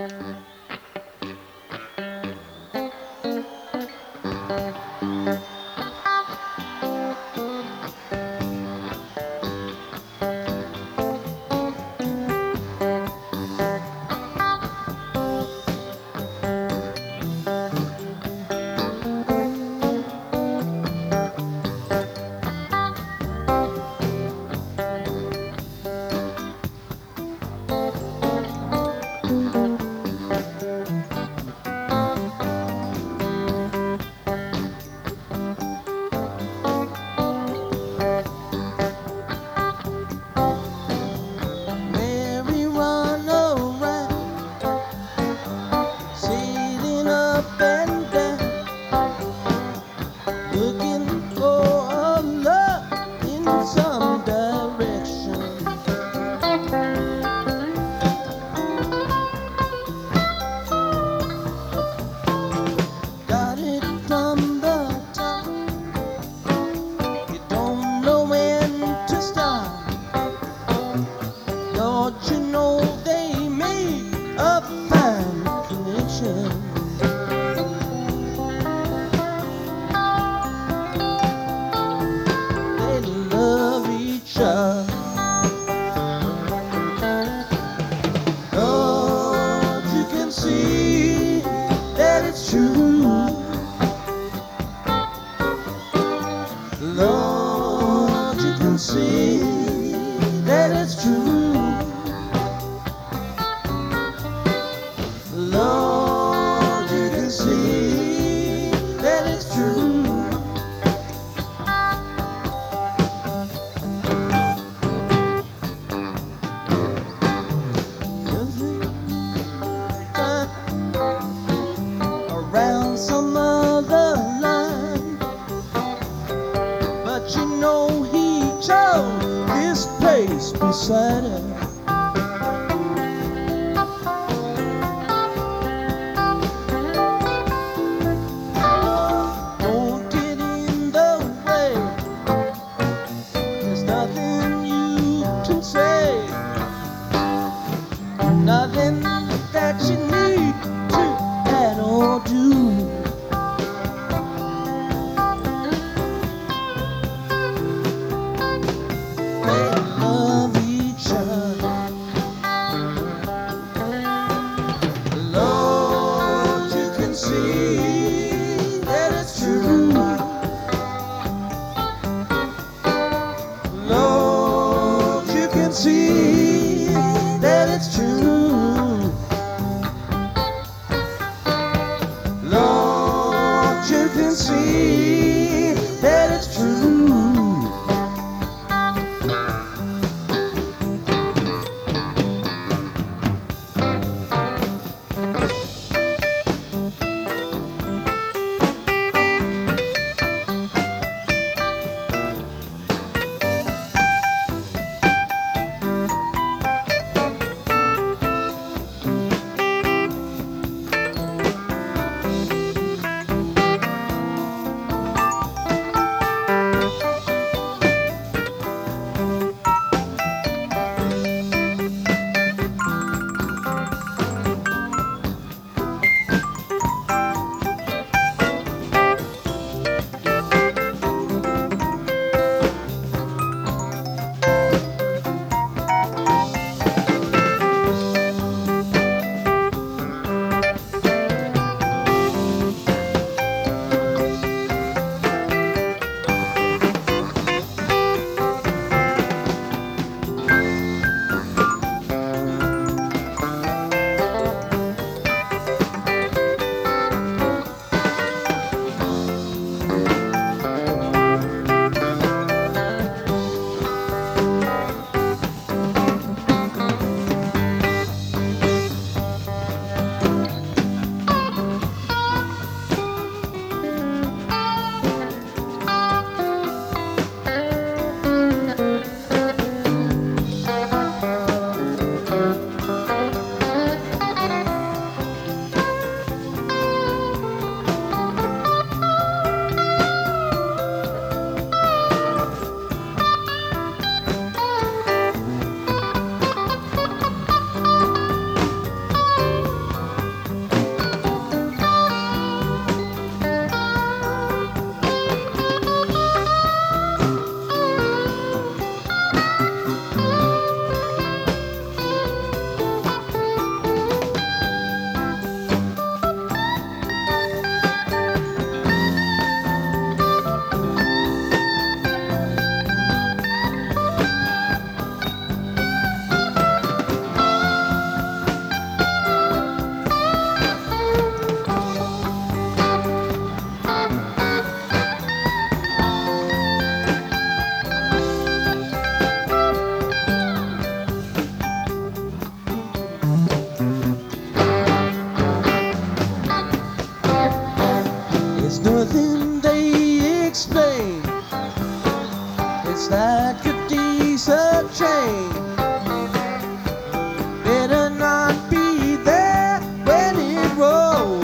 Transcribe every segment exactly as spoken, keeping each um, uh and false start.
Merry run around, sailing up and down, looking for a love in some direction. Got it from the top, you don't know when to stop. Lord, you know they made a fine connection. They love each other. Lord, you can see that it's true. Lord, you can see that it's true. Lord, you can see that it's true. Around some other line, but you know he chose this place beside her. Don't get in the way, there's nothing you can say, nothing that you need to add or do. They love each other. Lord, you can see that it's true. Lord, you can see that it's true. Lord, you can see that it's true.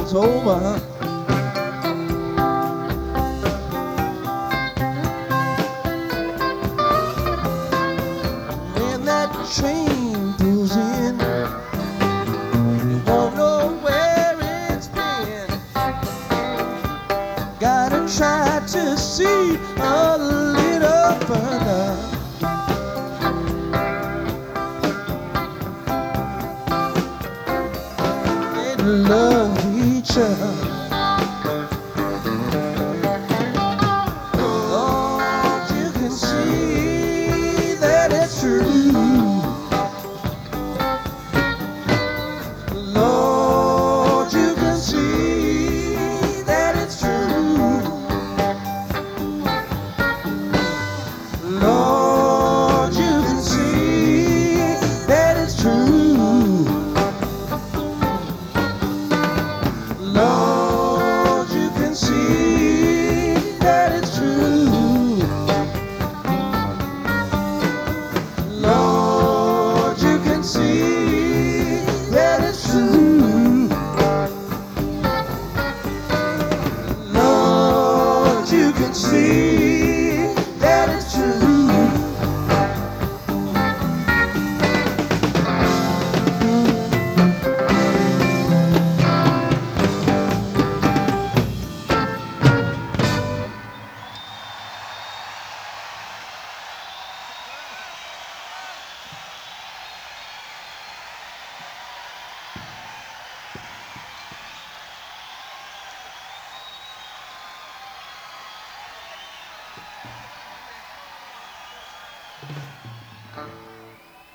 it's over. When that train pulls in, you won't know where it's been. Gotta try to see a little further. Love each other.